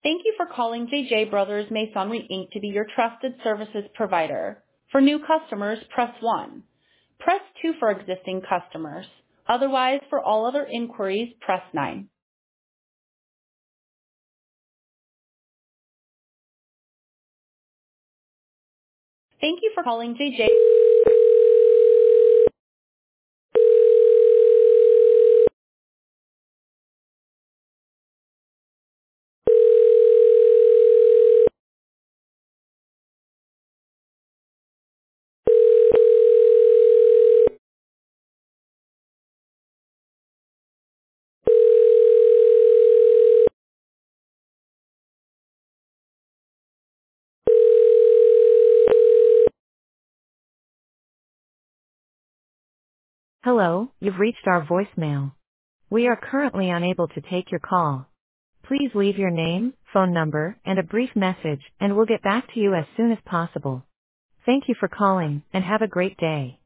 Thank you for calling JJ Brothers Masonry Inc. to be your trusted services provider. For new customers, press 1. Press 2 for existing customers. Otherwise, for all other inquiries, press 9. Thank you for calling JJ. Hello, you've reached our voicemail. We are currently unable to take your call. Please leave your name, phone number, and a brief message, and we'll get back to you as soon as possible. Thank you for calling, and have a great day.